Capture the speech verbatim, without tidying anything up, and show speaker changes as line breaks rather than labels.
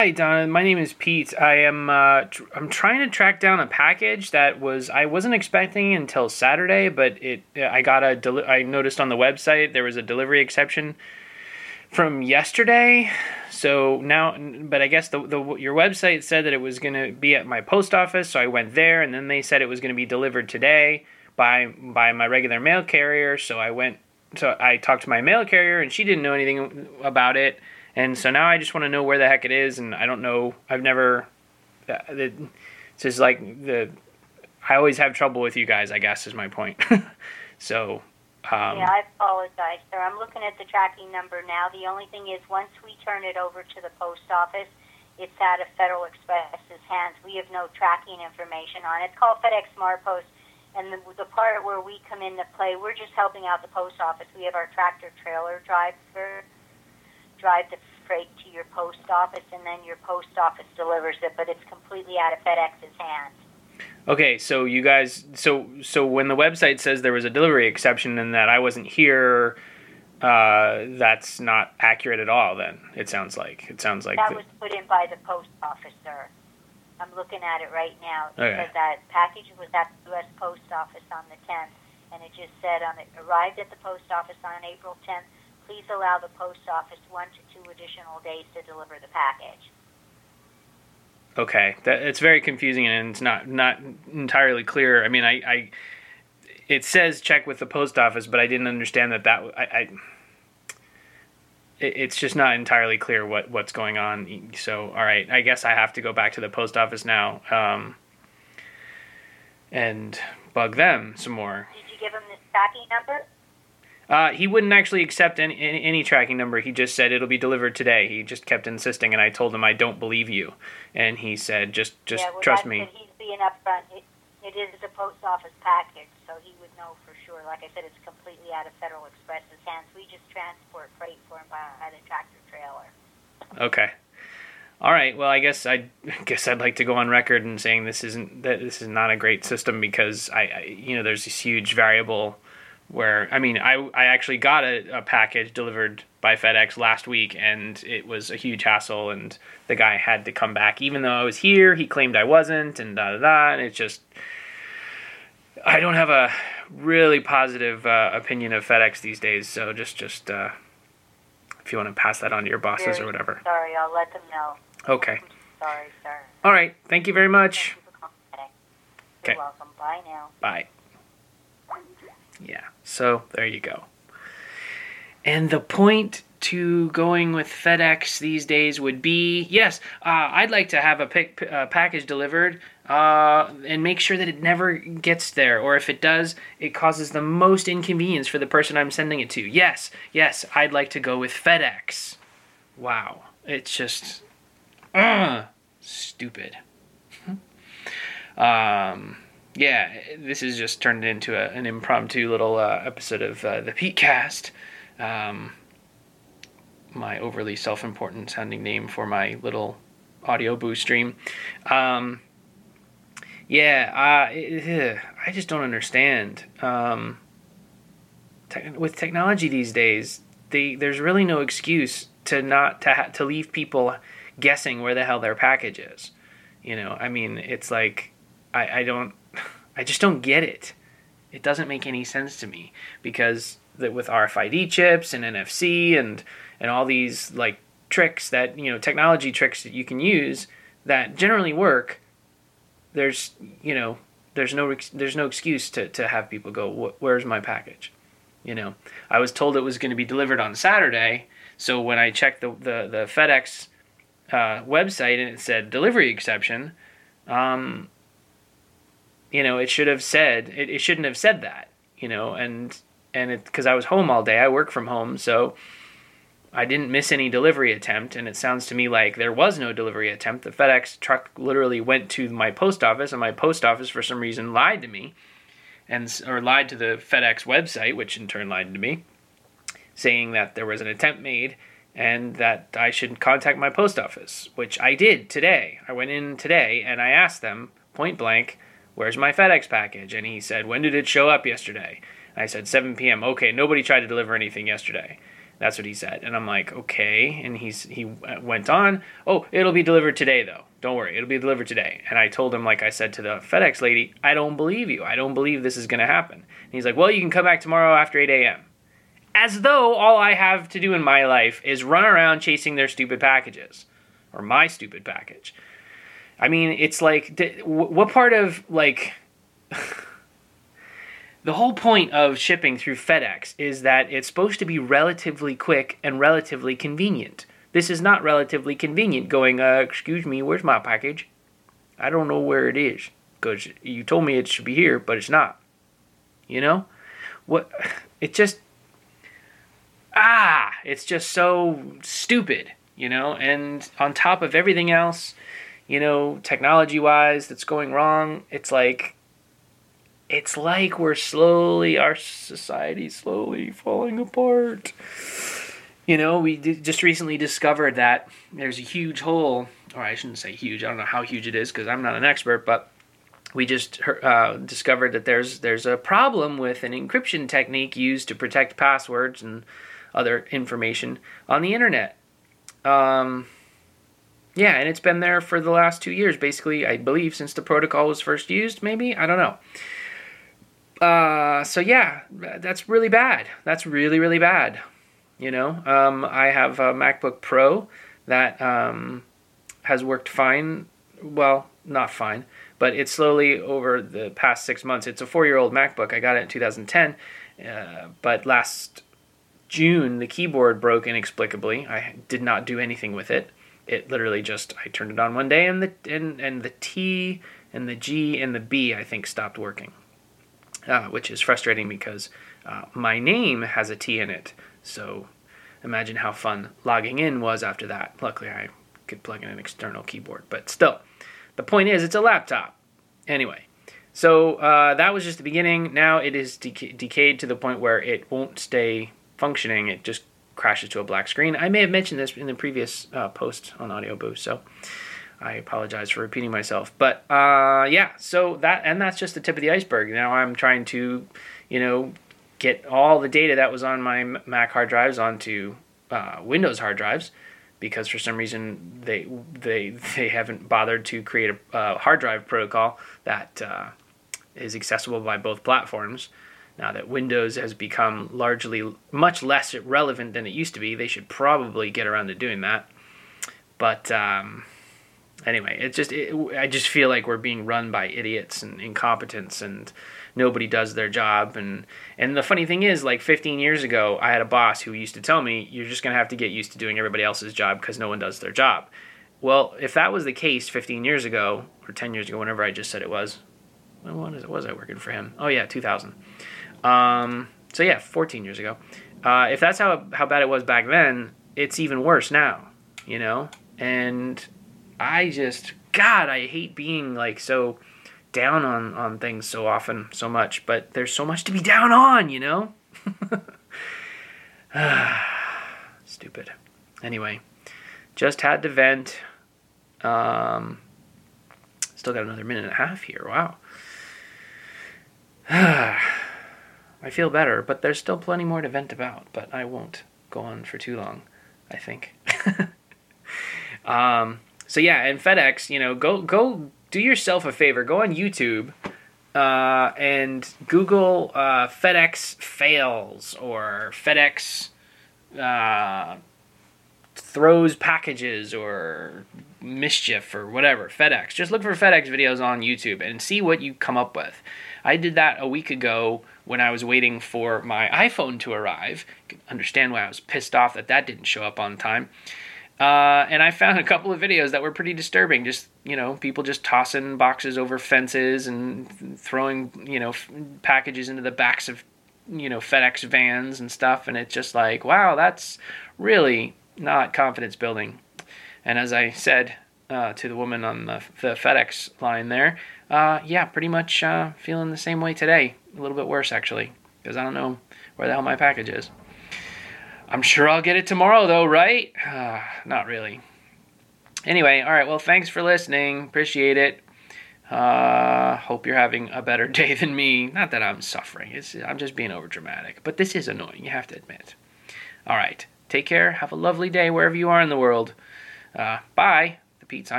Hi, Donna. My name is Pete. I am uh, tr- I'm trying to track down a package that was I wasn't expecting until Saturday, but it I got a deli- I noticed on the website there was a delivery exception from yesterday. So now, but I guess the, the your website said that it was going to be at my post office, so I went there, and then they said it was going to be delivered today by by my regular mail carrier. So I went, so I talked to my mail carrier, and she didn't know anything about it. And so now I just want to know where the heck it is, and I don't know. I've never. It's just like the. I always have trouble with you guys, I guess, is my point. so. Um,
yeah, I apologize, sir. I'm looking at the tracking number now. The only thing is, once we turn it over to the post office, it's out of Federal Express's hands. We have no tracking information on it. It's called FedEx SmartPost, and the, the part where we come into play, we're just helping out the post office. We have our tractor trailer driver drive the freight to your post office, and then your post office delivers it, but it's completely out of FedEx's hands.
Okay, so you guys, so so when the website says there was a delivery exception and that I wasn't here, uh, that's not accurate at all. Then it sounds like it sounds like
that
the,
was put in by the post office, sir. I'm looking at it right now. It
okay.
said that package was at the U S Post Office on the tenth, and it just said on it arrived at the post office on April tenth. Please allow the post office one to two additional days to deliver the package.
Okay, that, it's very confusing and it's not not entirely clear. I mean, I, I it says check with the post office, but I didn't understand that that I, I it, it's just not entirely clear what, what's going on. So, all right, I guess I have to go back to the post office now um, and bug them some more.
Did you give him the tracking number?
Uh, he wouldn't actually accept any, any any tracking number. He just said it'll be delivered today. He just kept insisting, and I told him I don't believe you. And he said, just just
yeah, well,
trust
that's
me.
That he's being upfront. It, it is a post office package, so he would know for sure. Like I said, it's completely out of Federal Express's hands. We just transport freight for him by the tractor trailer.
Okay. All right. Well, I guess I guess I'd like to go on record and saying this isn't that this is not a great system because I, I you know there's this huge variable. Where, I mean, I, I actually got a, a package delivered by FedEx last week, and it was a huge hassle, and the guy had to come back. Even though I was here, he claimed I wasn't, and da-da-da, and it's just... I don't have a really positive uh, opinion of FedEx these days, so just, just uh, if you want to pass that on to your bosses
Very
or whatever.
Sorry, I'll let them know.
Okay.
I'm sorry, sir.
All right. Thank you very much.
Thank you for calling.
Okay.
You're welcome. Bye now.
Bye. Yeah, so there you go. And the point to going with FedEx these days would be, yes, uh, I'd like to have a pick, uh, package delivered uh, and make sure that it never gets there. Or if it does, it causes the most inconvenience for the person I'm sending it to. Yes, yes, I'd like to go with FedEx. Wow, it's just, uh, stupid. um... Yeah, this has just turned into a, an impromptu little uh, episode of uh, the Pete Cast, um, my overly self-important sounding name for my little audio boost stream. Um, yeah, uh, it, I just don't understand. Um, te- with technology these days, they, there's really no excuse to not to ha- to leave people guessing where the hell their package is. You know, I mean, it's like I, I don't. I just don't get it. It doesn't make any sense to me because that with R F I D chips and N F C and and all these like tricks that you know technology tricks that you can use that generally work. There's you know there's no there's no excuse to to have people go where's my package, you know. I was told it was going to be delivered on Saturday, so when I checked the the the FedEx uh, website and it said delivery exception. Um, You know, it should have said, it, it shouldn't have said that, you know, and, and it, because I was home all day, I work from home, so I didn't miss any delivery attempt, and it sounds to me like there was no delivery attempt. The FedEx truck literally went to my post office, and my post office, for some reason, lied to me, and or lied to the FedEx website, which in turn lied to me, saying that there was an attempt made, and that I should contact my post office, which I did today. I went in today, and I asked them, point blank, where's my FedEx package? And he said, when did it show up yesterday? I said, seven p.m. Okay, nobody tried to deliver anything yesterday. That's what he said. And I'm like, okay. And he's he went on, oh, it'll be delivered today, though. Don't worry, it'll be delivered today. And I told him, like I said to the FedEx lady, I don't believe you. I don't believe this is going to happen. And he's like, well, you can come back tomorrow after eight a.m. As though all I have to do in my life is run around chasing their stupid packages. Or my stupid package. I mean, it's like, what part of, like... The whole point of shipping through FedEx is that it's supposed to be relatively quick and relatively convenient. This is not relatively convenient going, uh, excuse me, where's my package? I don't know where it is. Because you told me it should be here, but it's not. You know? What? It just... Ah! It's just so stupid, you know? And on top of everything else, you know, technology-wise that's going wrong, it's like... It's like we're slowly, our society's slowly falling apart. You know, we d- just recently discovered that there's a huge hole, or I shouldn't say huge, I don't know how huge it is because I'm not an expert, but we just uh, discovered that there's there's a problem with an encryption technique used to protect passwords and other information on the internet. Um, yeah, and it's been there for the last two years, basically, I believe, since the protocol was first used, maybe? I don't know. Uh, so yeah, that's really bad. That's really, really bad. You know, um, I have a MacBook Pro that um, has worked fine. Well, not fine, but it's slowly over the past six months. It's a four-year-old MacBook. I got it in two thousand ten, uh, but last June the keyboard broke inexplicably. I did not do anything with it. It literally just, I turned it on one day and the and, and the T and the G and the B I think stopped working. Uh, which is frustrating because uh, my name has a T in it. So imagine how fun logging in was after that. Luckily, I could plug in an external keyboard. But still, the point is, it's a laptop. Anyway, so uh, that was just the beginning. Now it is deca- decayed to the point where it won't stay functioning. It just crashes to a black screen. I may have mentioned this in the previous uh, post on Audio Boost, so I apologize for repeating myself. But, uh, yeah, so that, and that's just the tip of the iceberg. Now I'm trying to, you know, get all the data that was on my Mac hard drives onto uh, Windows hard drives, because for some reason they they they haven't bothered to create a uh, hard drive protocol that uh, is accessible by both platforms. Now that Windows has become largely much less relevant than it used to be, they should probably get around to doing that. But, um... Anyway, it's just it, I just feel like we're being run by idiots and incompetents, and nobody does their job. And, and the funny thing is, like fifteen years ago, I had a boss who used to tell me, you're just going to have to get used to doing everybody else's job because no one does their job. Well, if that was the case fifteen years ago, or ten years ago, whenever I just said it was, when was, was I working for him? Oh, yeah, two thousand. Um, so, yeah, fourteen years ago. Uh, if that's how how bad it was back then, it's even worse now, you know? And I just, God, I hate being like so down on, on things so often, so much, but there's so much to be down on, you know? Stupid. Anyway, just had to vent. Um, still got another minute and a half here. Wow. I feel better, but there's still plenty more to vent about, but I won't go on for too long, I think. um... So yeah, and FedEx, you know, go go do yourself a favor. Go on YouTube uh, and Google uh, FedEx fails or FedEx uh, throws packages or mischief or whatever. FedEx. Just look for FedEx videos on YouTube and see what you come up with. I did that a week ago when I was waiting for my iPhone to arrive. You can understand why I was pissed off that that didn't show up on time. Uh, and I found a couple of videos that were pretty disturbing. Just, you know, people just tossing boxes over fences and throwing, you know, f- packages into the backs of, you know, FedEx vans and stuff. And it's just like, wow, that's really not confidence building. And as I said uh, to the woman on the, the FedEx line there, uh, yeah, pretty much uh, feeling the same way today. A little bit worse, actually, because I don't know where the hell my package is. I'm sure I'll get it tomorrow, though, right? Uh, not really. Anyway, all right, well, thanks for listening. Appreciate it. Uh, hope you're having a better day than me. Not that I'm suffering. It's, I'm just being overdramatic. But this is annoying, you have to admit. All right, Take care. Have a lovely day wherever you are in the world. Uh, bye. The Pete sign.